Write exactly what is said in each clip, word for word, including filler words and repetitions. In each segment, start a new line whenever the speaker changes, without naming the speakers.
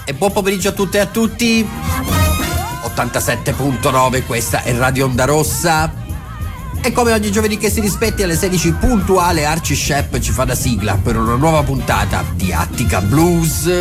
E buon pomeriggio a tutte e a tutti. ottantasette virgola nove, questa è Radio Onda Rossa. E come ogni giovedì che si rispetti alle sedici puntuale, Archie Shepp ci fa da sigla per una nuova puntata di Attica Blues.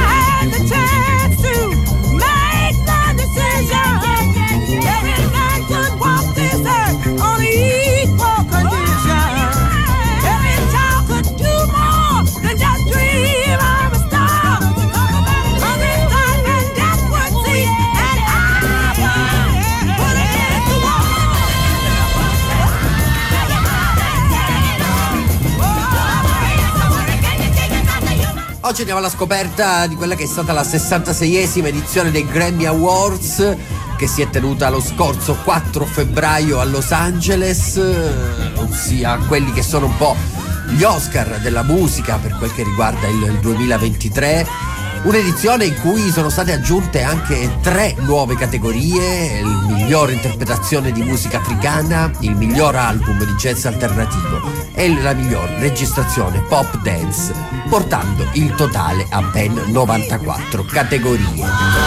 Oggi andiamo alla scoperta di quella che è stata la sessantaseiesima edizione dei Grammy Awards, che si è tenuta lo scorso quattro febbraio a Los Angeles, ossia quelli che sono un po' gli Oscar della musica per quel che riguarda il duemilaventitré. Un'edizione in cui sono state aggiunte anche tre nuove categorie: il miglior interpretazione di musica africana, il miglior album di jazz alternativo e la miglior registrazione pop dance, portando il totale a ben novantaquattro categorie.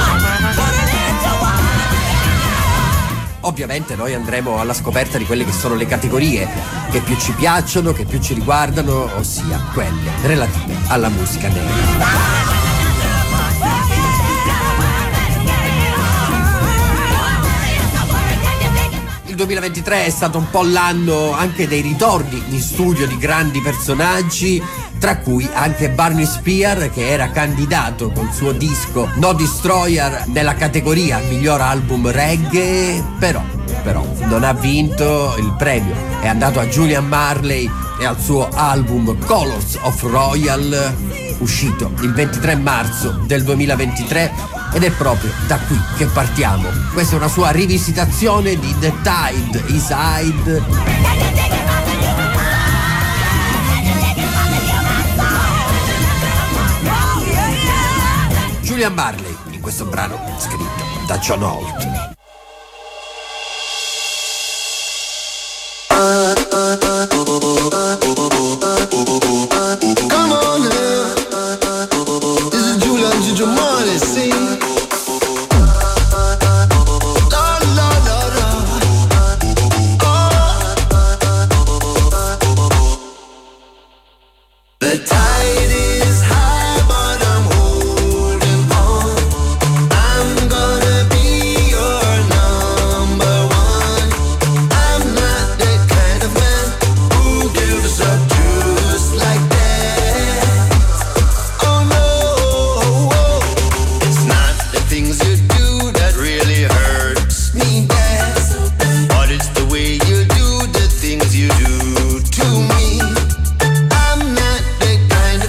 Ovviamente noi andremo alla scoperta di quelle che sono le categorie che più ci piacciono, che più ci riguardano, ossia quelle relative alla musica nera. Il duemilaventitré è stato un po' l'anno anche dei ritorni in studio di grandi personaggi, tra cui anche Barney Spear, che era candidato col suo disco No Destroyer nella categoria miglior album reggae, però, però non ha vinto il premio. È andato a Julian Marley e al suo album Colors of Royal, uscito il ventitré marzo del duemilaventitré, ed è proprio da qui che partiamo. Questa è una sua rivisitazione di The Tide Is High. Julian Marley in questo brano scritto da John Holt.
Come on now, this is Julian Ginger Marley, see? La la la la, oh. The tide is high, but I'm holding on. I'm gonna be your number one. I'm not that kind of man who gives up just like that. Oh no, it's not the things you do that really hurts me bad, but it's the way you do the things you do to me. I'm not the kind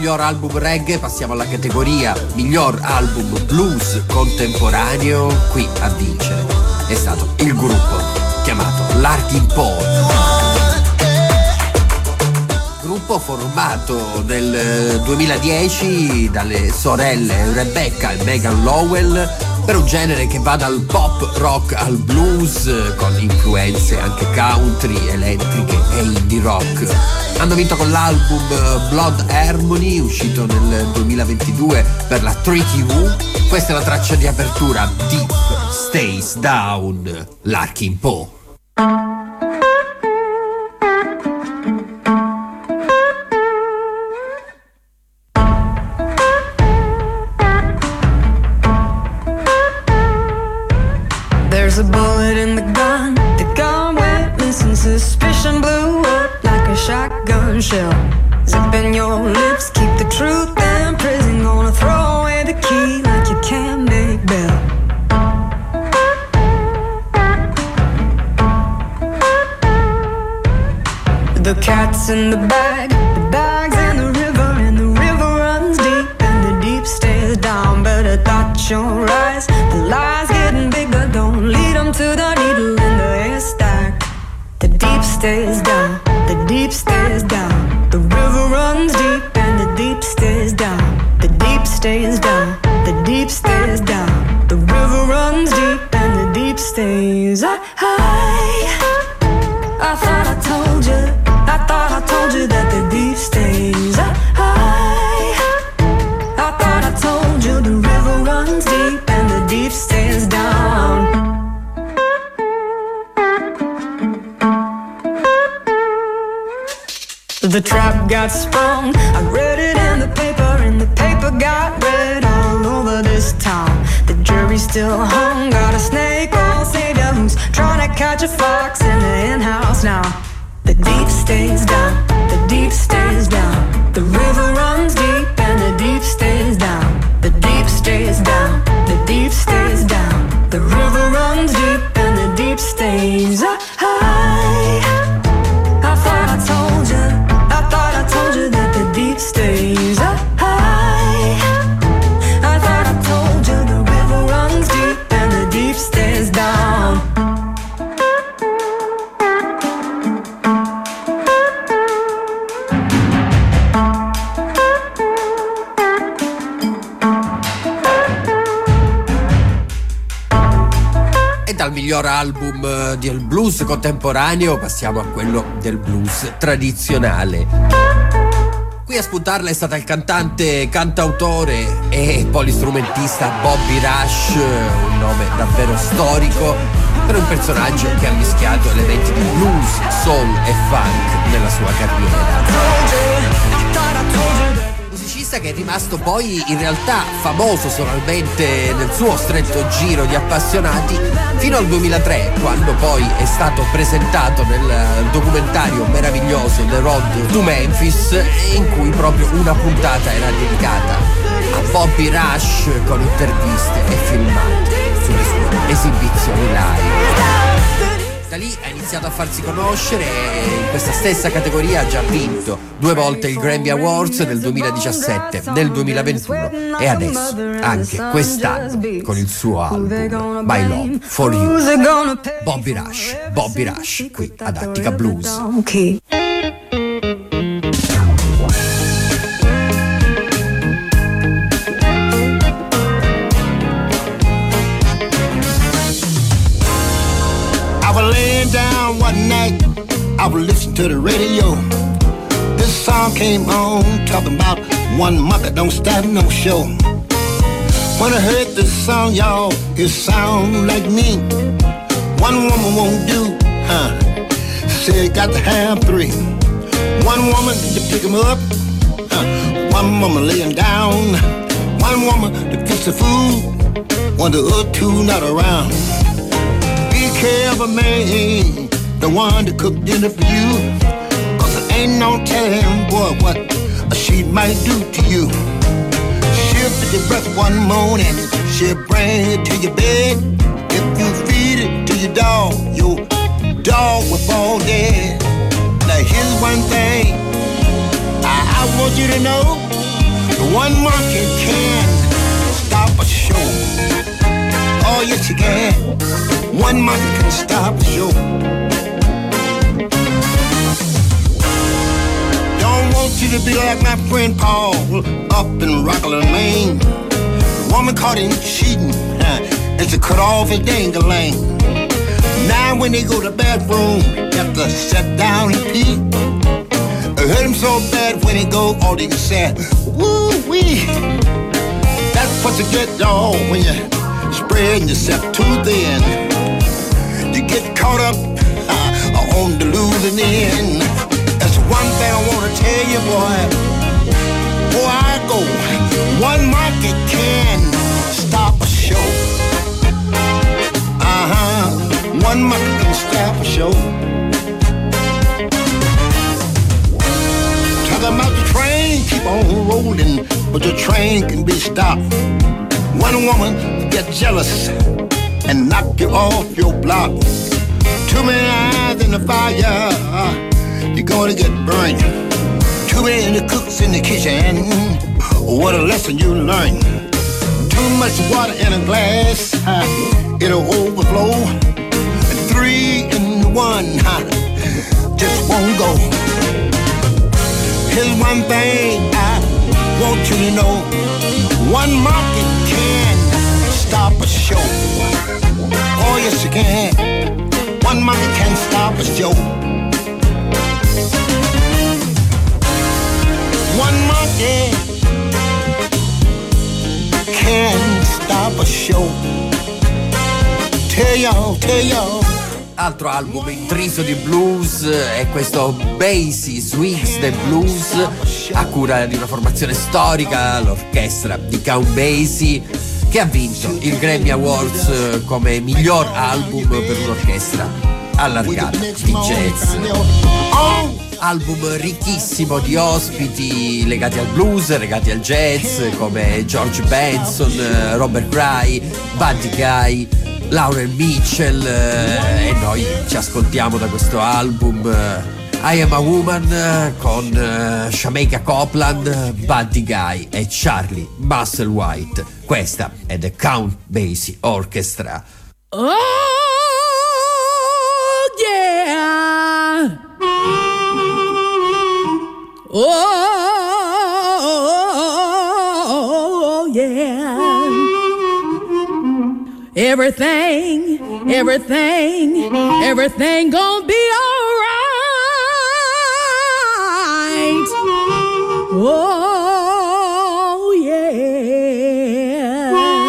miglior album reggae passiamo alla categoria miglior album blues contemporaneo. Qui a vincere è stato il gruppo chiamato Larkin Poe. Gruppo formato nel duemiladieci dalle sorelle Rebecca e Megan Lowell per un genere che va dal pop rock al blues con influenze anche country, elettriche e indie rock. Hanno vinto con l'album Blood Harmony uscito nel duemilaventidue per la tre T V. Questa è la traccia di apertura, Deep Stays Down, Larkin Poe.
There's a bullet in the gun, the gun witness and suspicion blew up like a shotgun shell. Zipping your lips, keep the truth in prison. Gonna throw away the key like you can't make bail. The cat's in the bag, the bag's in the river, and the river runs deep, and the deep stays down. Better dot your eyes, the lies getting bigger, don't lead them to the needle in the haystack. The deep stays down, the deep stays down. The river runs deep, and the deep stays down. The deep stays down, the deep stays down. The river runs deep, and the deep stays high. I thought I told you, I thought I told you that the deep stays high. I thought I told you the river runs deep and the deep stays down. The trap got sprung, I read it in the paper, and the paper got read all over this town. The jury still hung, got a snake oil savior who's trying to catch a fox in the hen-house now. The deep stays down, the deep stays down. The river runs deep and the deep stays down. The deep stays down, the deep stays down. The river runs deep and the deep stays high. I thought I told you, I thought I told you that the deep stays high. I thought I told you the river runs deep and the deep stays down.
Dal miglior album del blues contemporaneo passiamo a quello del blues tradizionale. Qui a spuntarla è stata il cantante, cantautore e polistrumentista Bobby Rush, un nome davvero storico per un personaggio che ha mischiato elementi di blues, soul e funk nella sua carriera. Musicista che è rimasto poi in realtà famoso solamente nel suo stretto giro di appassionati fino al duemilatré, quando poi è stato presentato nel documentario meraviglioso The Road to Memphis, in cui proprio una puntata era dedicata a Bobby Rush con interviste e filmati sulle sue esibizioni live. Da lì ha iniziato a farsi conoscere e in questa stessa categoria ha già vinto due volte il Grammy Awards nel duemiladiciassette, nel duemilaventuno e adesso anche quest'anno con il suo album My Love for You. Bobby Rush, Bobby Rush qui ad Attica Blues.
I was laying down one night, I was listening to the radio. This song came on, talking about one month that don't stop no show. When I heard this song, y'all, it sound like me. One woman won't do, huh? Said got to have three. One woman to pick him up, huh? One woman lay him down. One woman to fix the food, one the other two not around. Careful man, the one to cook dinner for you, cause there ain't no telling, boy, what she might do to you. She'll pick your breath one morning, she'll bring it to your bed. If you feed it to your dog, your dog will fall dead. Now here's one thing I I want you to know the one market can stop a show. Oh, yes, you can. One market can stop a show. Don't want you to be like my friend Paul up in Rockland, Maine. The woman caught him cheating huh, and she cut off his dang-a-lang. Now when they go to the bathroom, have to sit down and pee. It hurt him so bad when he go, all they can say, woo-wee. That's what you get, y'all, when you spread yourself too thin. You get caught up uh, on the losing end. That's one thing I want to tell you, boy. Before I go, one market can stop a show. Uh-huh. One market can stop a show. Talking about the train, keep on rolling, but the train can be stopped. One woman get jealous and knock you off your block. Too many eyes in the fire, you're gonna get burned. Too many cooks in the kitchen, what a lesson you learn. Too much water in a glass, it'll overflow. And three in one, just won't go. Here's one thing I want you to know. One market can stop a show. Oh, yes, you can. One market can stop a show. One market can stop a show. Tell y'all, tell y'all.
Altro album intriso di blues è questo Basie Swings the Blues, a cura di una formazione storica, l'orchestra di Count Basie, che ha vinto il Grammy Awards come miglior album per un'orchestra allargata di jazz. Album ricchissimo di ospiti legati al blues, legati al jazz, come George Benson, Robert Cray, Buddy Guy, Laurel Mitchell, eh, e noi ci ascoltiamo da questo album I Am a Woman con uh, Shameka Copeland, Buddy Guy e Charlie Musselwhite. Questa è The Count Basie Orchestra.
Oh yeah. Oh yeah. Everything, everything, everything gonna be alright. Oh yeah.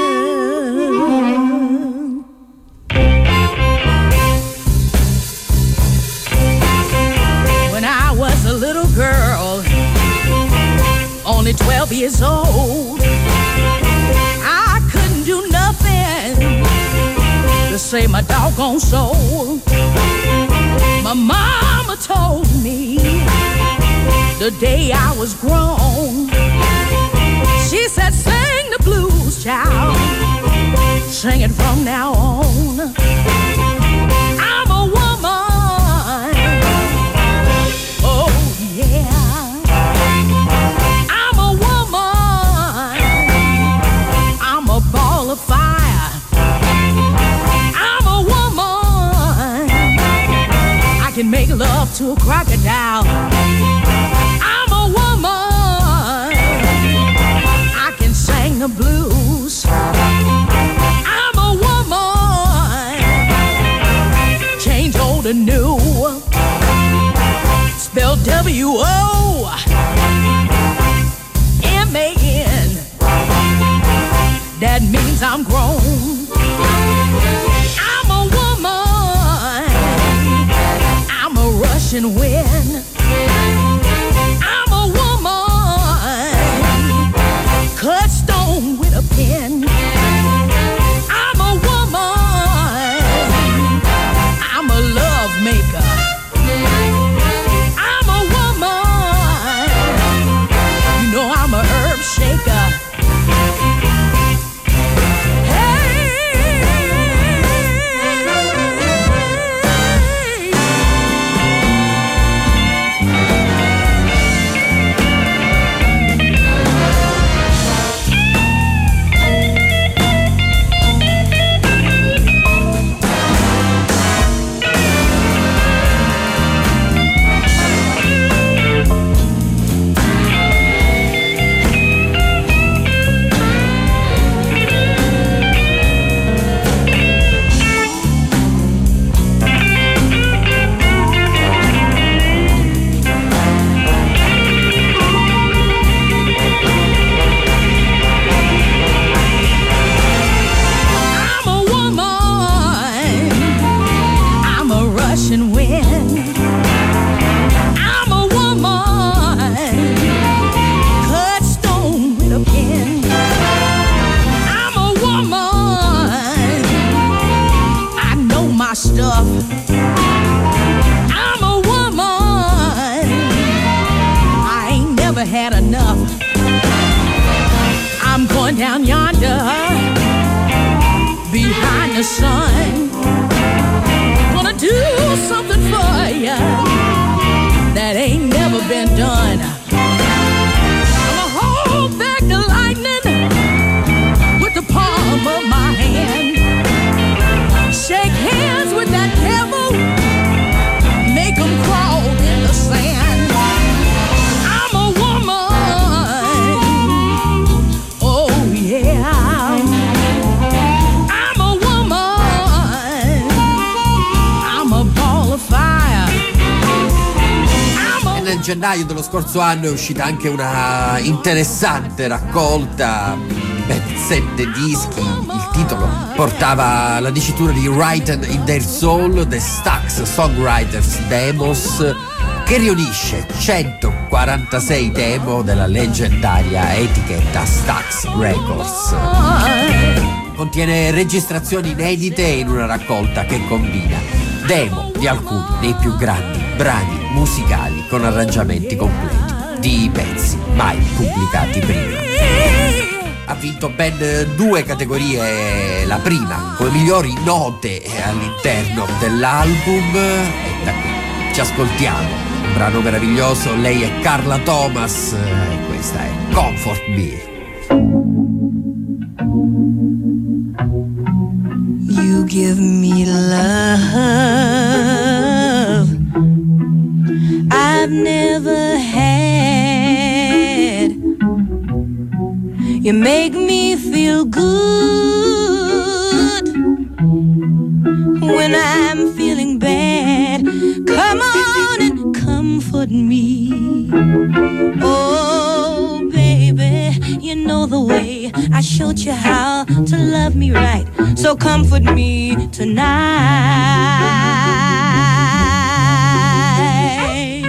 When I was a little girl, only twelve years old, I couldn't do nothing to save my doggone soul. My mama told me the day I was grown, she said, sing the blues, child, sing it from now on. I'm a woman, oh yeah. I'm a woman, I'm a ball of fire. Can make love to a crocodile. I'm a woman, I can sing the blues. I'm a woman, change old to new. Spell W O M A N, that means I'm grown. I'm a woman, Russian wind. I'm a woman, cut stone with a pen. I'm a woman, I'm a love maker. I'm a woman, you know I'm a herb shaker. enough. I'm a woman. I ain't never had enough. I'm going down yonder behind the sun. Gonna do something for ya that ain't never been done. I'ma hold back the lightning with the palm of my hand. Shake hands with that devil, make him crawl in the sand. I'm a woman, oh yeah. I'm a woman, I'm a ball of fire.
E nel gennaio dello scorso anno è uscita anche una interessante raccolta di ben sette dischi. Il titolo portava la dicitura di Written in Their Soul, The Stax Songwriters Demos, che riunisce centoquarantasei demo della leggendaria etichetta Stax Records. Contiene registrazioni inedite in una raccolta che combina demo di alcuni dei più grandi brani musicali con arrangiamenti completi di pezzi mai pubblicati prima. Ha vinto ben due categorie, la prima come migliori note all'interno dell'album, e da qui ci ascoltiamo un brano meraviglioso. Lei è Carla Thomas e questa è Comfort Me.
You give me love I've never had. You make me feel good when I'm feeling bad. Come on and comfort me. Oh, baby, you know the way I showed you how to love me right. So comfort me tonight.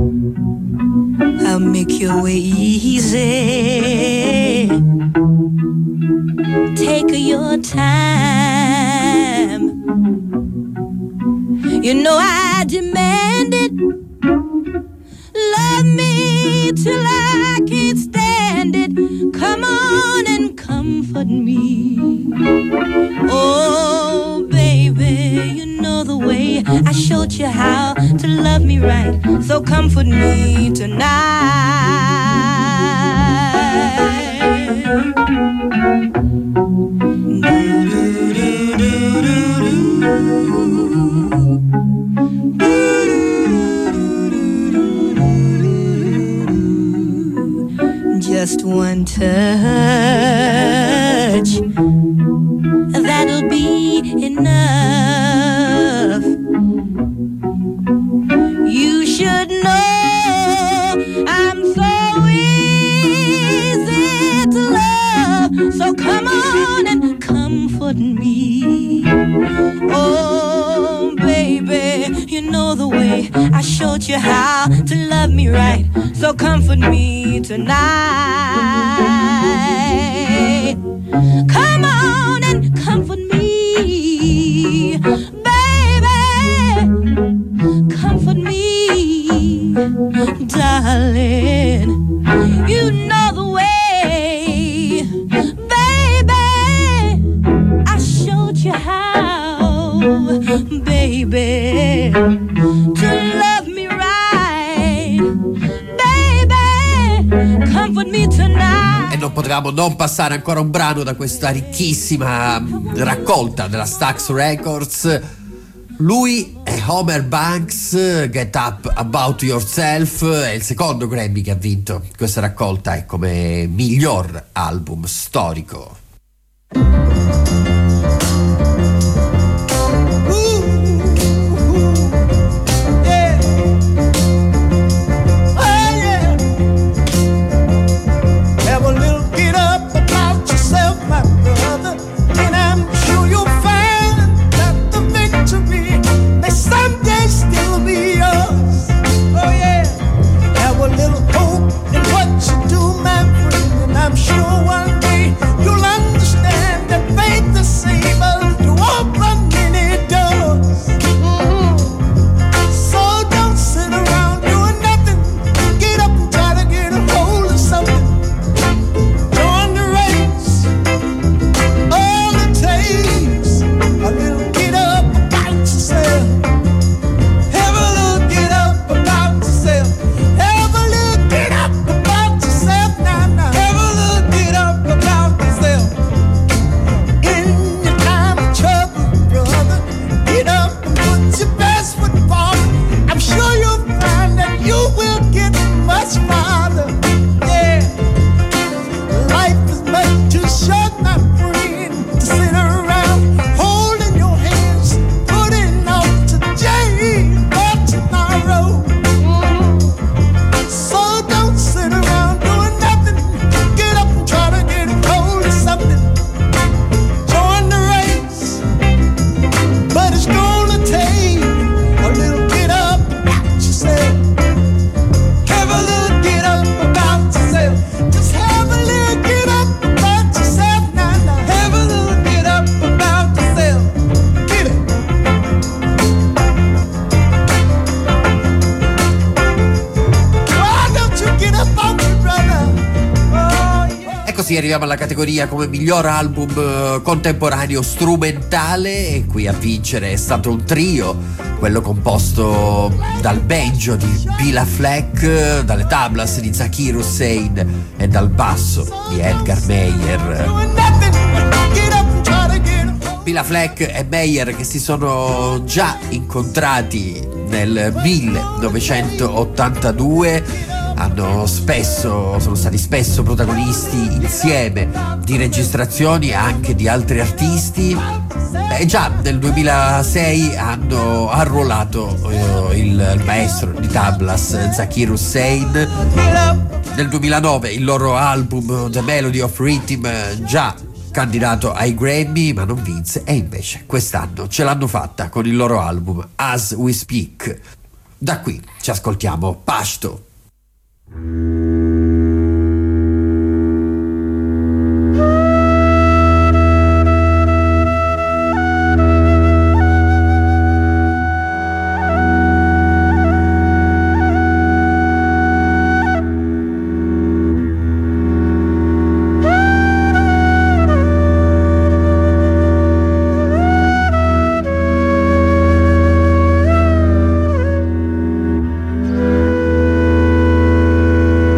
I'll make your way easy. Take your time. You know I demand it. Love me till I can't stand it. Come on and comfort me. Oh, baby, you know the way I showed you how to love me right. So comfort me tonight. Just one touch, that'll be enough. You should know I'm so easy to love. So come on and comfort me. Oh, baby, you know the way I showed you how to love me right. So comfort me tonight. Come on and comfort me, baby. Comfort me, darling. You know the way, baby. I showed you how, baby, to love me right. Baby, comfort me tonight.
E non potevamo non passare ancora un brano da questa ricchissima raccolta della Stax Records. Lui è Homer Banks, Get Up About Yourself, è il secondo Grammy che ha vinto questa raccolta e come miglior album storico.
Sure one day you'll understand.
Poi arriviamo alla categoria come miglior album eh, contemporaneo strumentale, e qui a vincere è stato un trio, quello composto dal banjo di Bela Fleck, dalle tablas di Zakir Hussain e dal basso di Edgar Meyer. Bela Fleck e Meyer che si sono già incontrati nel millenovecentottantadue, hanno spesso, sono stati spesso protagonisti insieme di registrazioni anche di altri artisti, e già nel duemilasei hanno arruolato eh, il, il maestro di tablas Zakir Hussain. Nel duemilanove il loro album The Melody of Rhythm, già candidato ai Grammy ma non vinse, e invece quest'anno ce l'hanno fatta con il loro album As We Speak. Da qui ci ascoltiamo Pashto.
Thank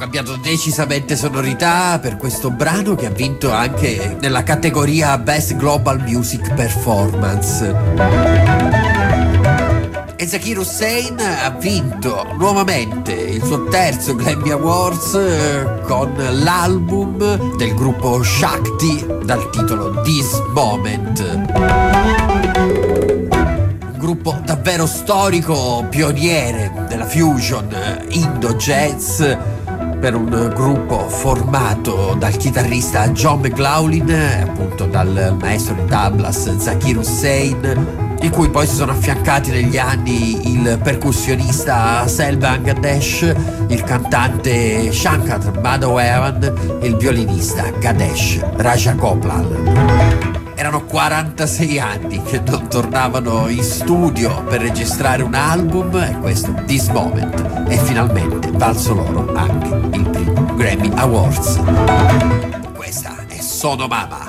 cambiato decisamente sonorità per questo brano che ha vinto anche nella categoria Best Global Music Performance. E Zakir Hussain ha vinto nuovamente il suo terzo Grammy Awards eh, con l'album del gruppo Shakti dal titolo This Moment. Gruppo davvero storico, pioniere della fusion indo-jazz, per un gruppo formato dal chitarrista John McLaughlin, appunto dal maestro di tablas Zakir Hussain, in cui poi si sono affiancati negli anni il percussionista Selvan Gadesh, il cantante Shankar Madhavan e il violinista Gadesh Rajagopal. Erano quarantasei anni che non tornavano in studio per registrare un album e questo This Moment è finalmente valso loro anche il primo Grammy Awards. Questa è Sono Mama.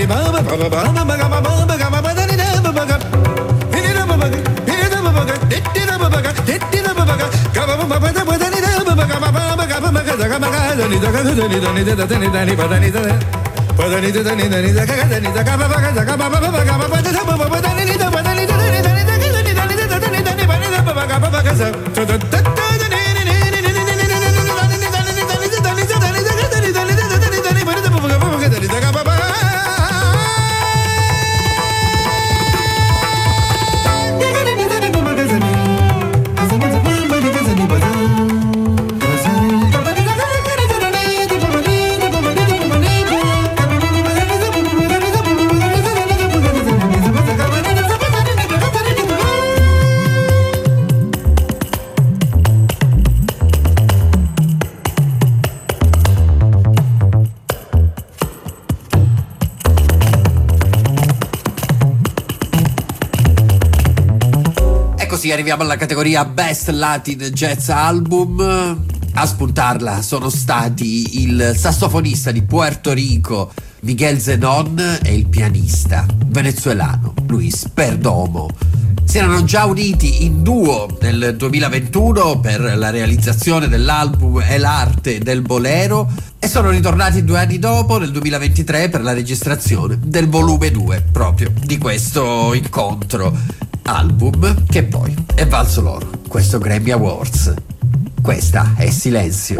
Così arriviamo alla categoria Best Latin Jazz Album. A spuntarla sono stati il sassofonista di Puerto Rico Miguel Zenon e il pianista venezuelano Luis Perdomo. Si erano già uniti in duo nel duemilaventuno per la realizzazione dell'album E l'arte del bolero e sono ritornati due anni dopo, nel duemilaventitré, per la registrazione del volume due proprio di questo incontro. Album che poi è valso loro questo Grammy Awards. Questa è Silenzio.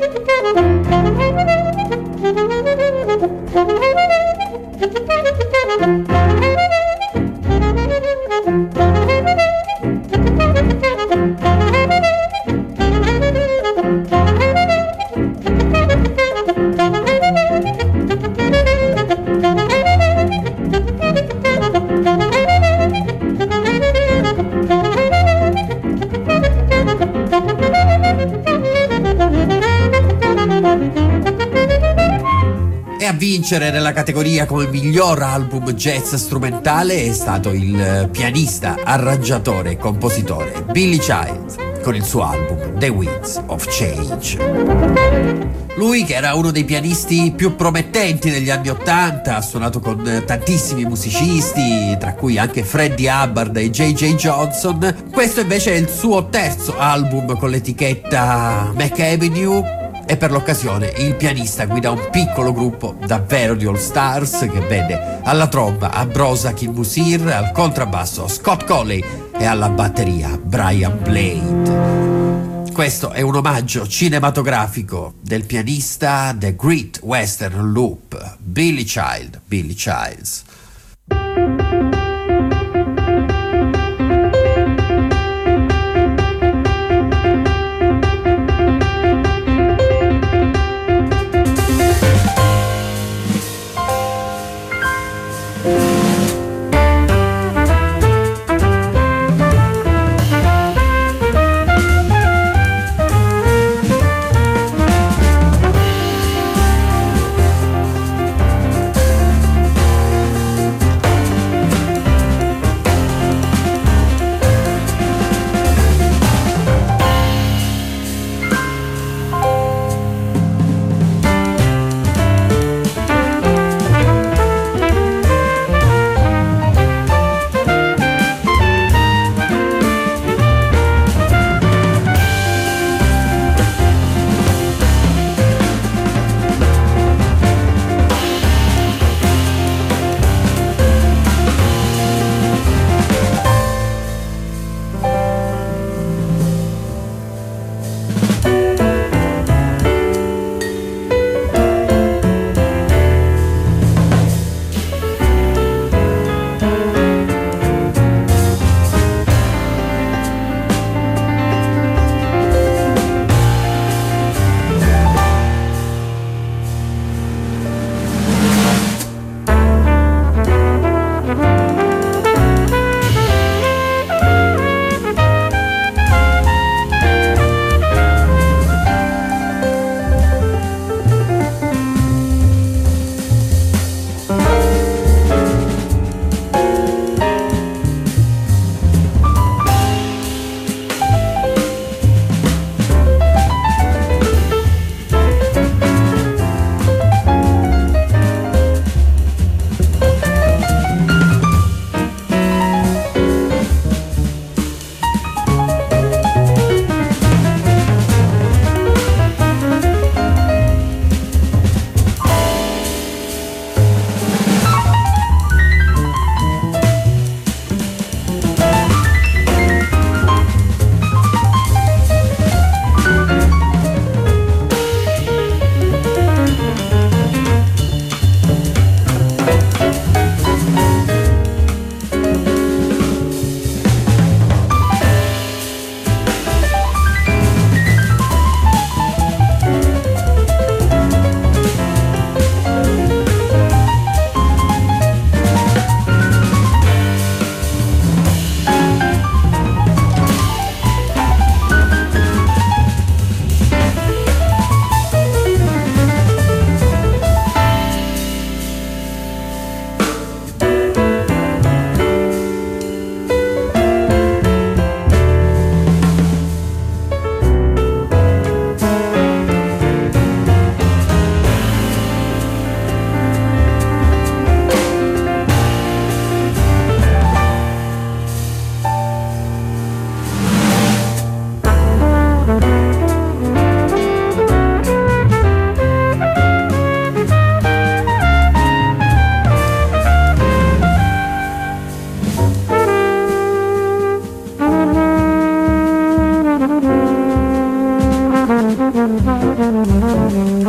E a vincere nella categoria come miglior album jazz strumentale è stato il pianista, arrangiatore e compositore Billy Childs con il suo album The Winds of Change. Lui, che era uno dei pianisti più promettenti degli anni Ottanta, ha suonato con tantissimi musicisti, tra cui anche Freddie Hubbard e J J Johnson. Questo invece è il suo terzo album con l'etichetta McAvenue, e per l'occasione il pianista guida un piccolo gruppo davvero di all stars che vede alla tromba Abrosa Kilmusir, al contrabbasso Scott Colley e alla batteria Brian Blade. Questo è un omaggio cinematografico del pianista The Great Western Loop, Billy Child, Billy Childs.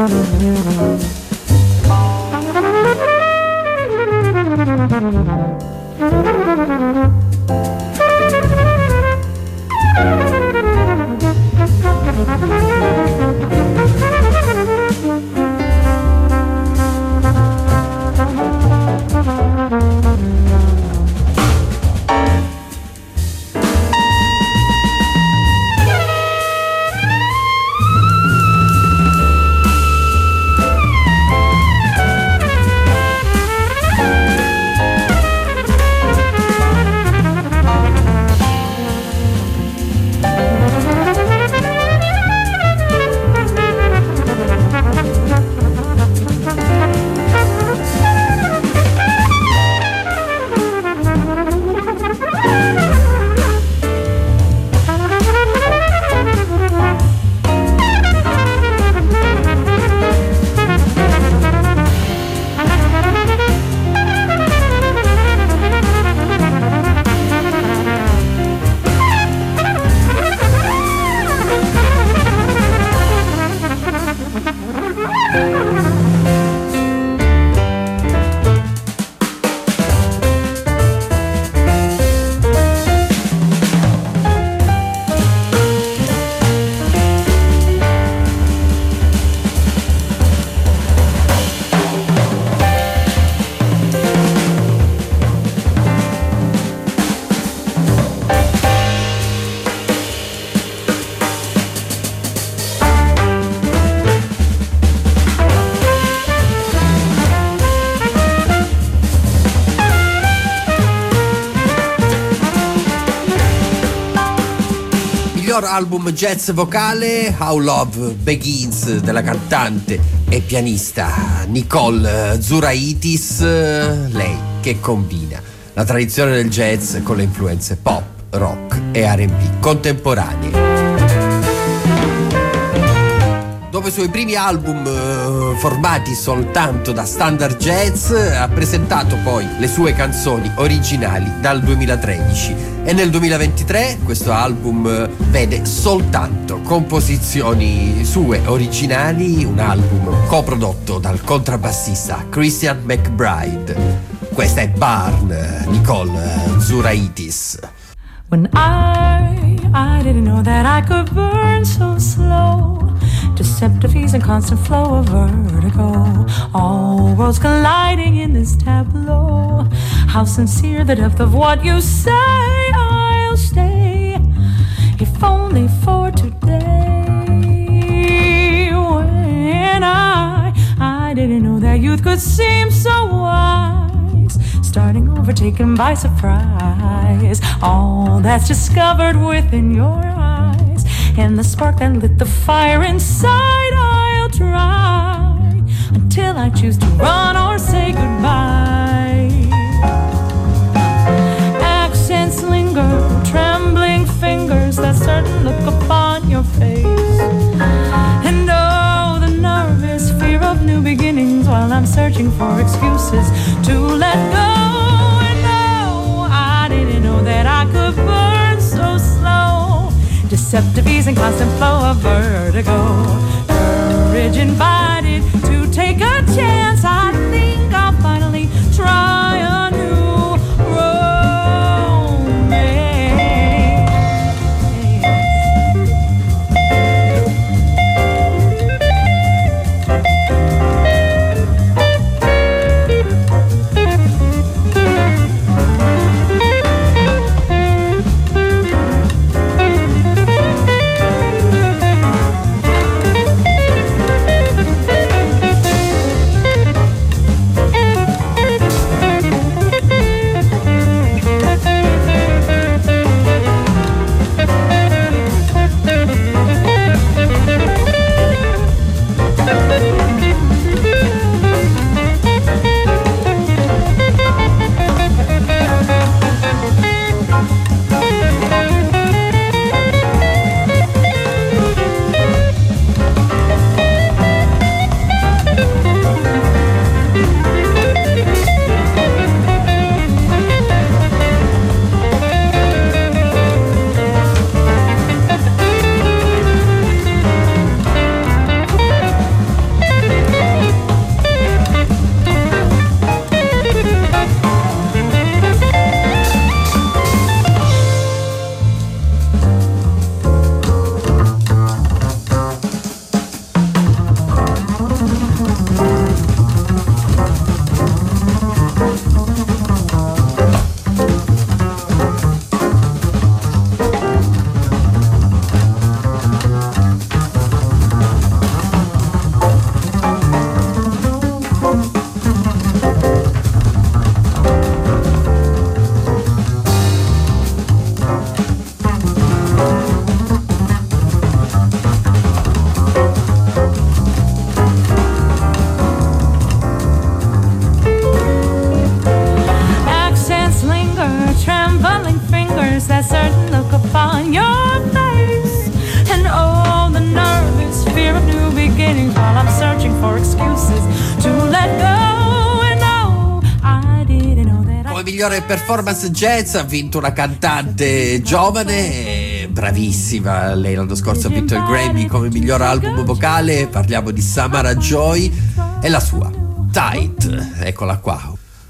Album jazz vocale How Love Begins della cantante e pianista Nicole Zuraitis, lei che combina la tradizione del jazz con le influenze pop, rock e R and B contemporanee. Dopo i suoi primi album eh, formati soltanto da standard jazz, ha presentato poi le sue canzoni originali dal duemilatredici e nel duemilaventitré questo album eh, vede soltanto composizioni sue originali, un album coprodotto dal contrabbassista Christian McBride. Questa è Barn, Nicole Zuraitis.
When I, I didn't know that I could burn so slow. Deceptive ease and constant flow of vertigo. All worlds colliding in this tableau. How sincere the depth of what you say. I'll stay, if only for today. When I, I didn't know that youth could seem so wise. Starting over, taken by surprise. All that's discovered within your eyes. And the spark that lit the fire inside, I'll try until I choose to run or say goodbye. Accents linger, trembling fingers, that certain look upon your face. And oh, the nervous fear of new beginnings while I'm searching for excuses to let go. And no, I didn't know that I could burn so slow. Deceptive ease and constant flow of vertigo. Courage invited to take a chance. I think I'll finally try a new romance.
migliore performance jazz ha vinto una cantante giovane, bravissima. Lei l'anno scorso ha vinto il Grammy come miglior album vocale. Parliamo di Samara Joy e la sua Tight. Eccola qua.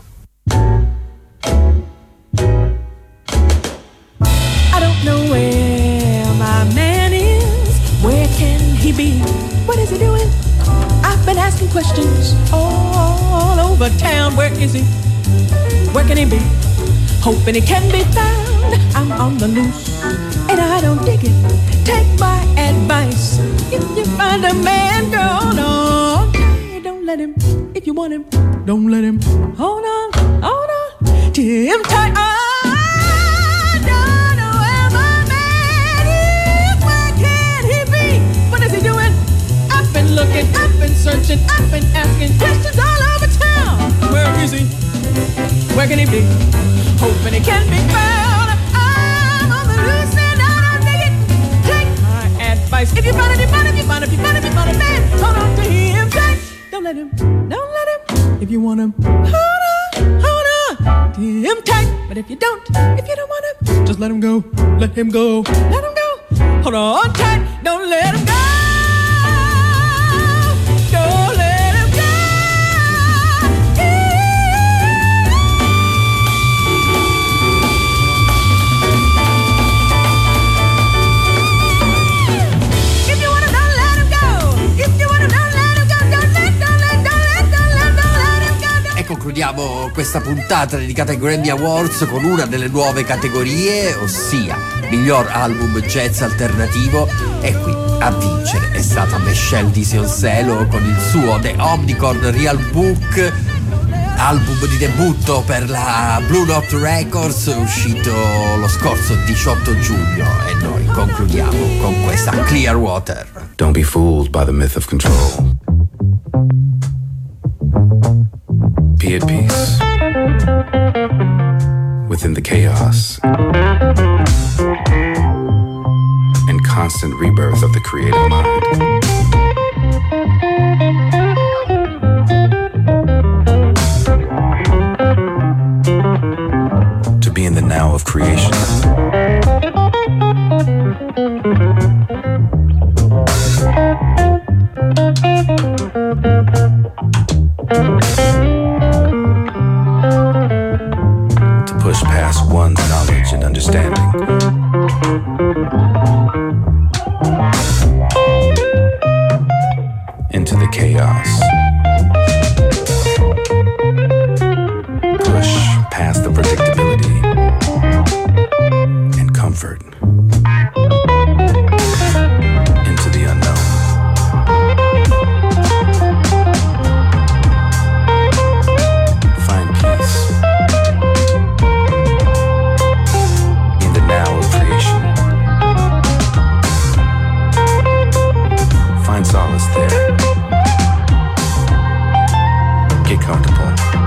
I don't know where my man is. Where can he be? What is he doing? I've been asking questions all over town. Where is he? Where can he be? Hoping he can be found. I'm on the loose and I don't dig it. Take my advice. If you find a man, girl, no, don't let him. If you want him, don't let him. Hold on, hold on, to him tight. I don't know where my man is. Where can he be? What is he doing? I've been looking, I've been searching, I've been asking questions all over town. Where is he? Where can he be? Hoping he can be found. I'm on the loose and I don't dig it. Take my advice. If you find, if you find, if you find, if you find, if you find a man, hold on to him tight. Don't let him, don't let him. If you want him, hold on, hold on to him tight. But if you don't, if you don't want him, just let him go, let him go, let him go. Hold on tight, don't let him go. Don't let him go. If you want him, don't let him go. If you want him, don't let him go. Don't let, don't let, don't let, don't let, don't let him go. Don't...
E concludiamo questa puntata dedicata ai Grammy Awards con una delle nuove categorie, ossia miglior album jazz alternativo. E qui a vincere è stata Meshell Njoku con il suo The Omnicorn Real Book, album di debutto per la Blue Note Records, uscito lo scorso diciotto giugno. E noi concludiamo con questa Clearwater.
Don't be fooled by the myth of control. Be at peace within the chaos and constant rebirth of the creative mind. To be in the now of creation. To push past one's knowledge and understanding. Into the chaos. Push past the predictability and comfort. Into the unknown. Find peace in the now of creation. Find solace there. Get comfortable.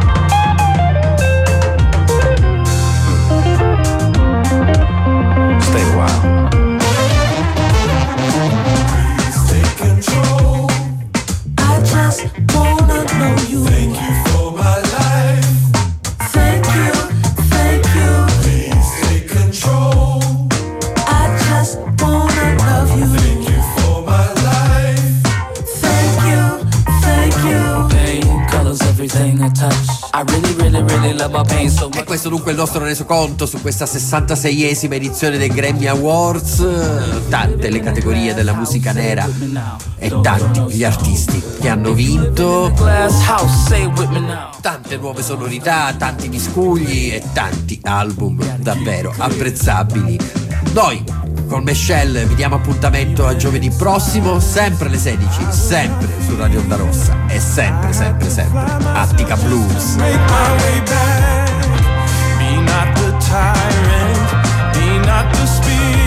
Mm. Stay a while.
Please take control.
I just wanna know you.
Thank you for my life.
Thank you, thank you.
Please take control.
I just wanna love you.
Thank you for my life.
Thank you, thank you.
Pain colors everything I touch. I really, really, really love my pain so much.
E questo dunque è il nostro resoconto su questa sessantaseiesima edizione dei Grammy Awards. Tante le categorie della musica nera e tanti gli artisti che hanno vinto.
Glass house, say it with me now.
Tante nuove sonorità, tanti miscugli e tanti album davvero apprezzabili. Noi con Meshell vi diamo appuntamento a giovedì prossimo, sempre alle sedici, sempre su Radio Onda Rossa e sempre, sempre, sempre Attica Blues.
Make my way back. Be not the tyrant. Be not the spirit.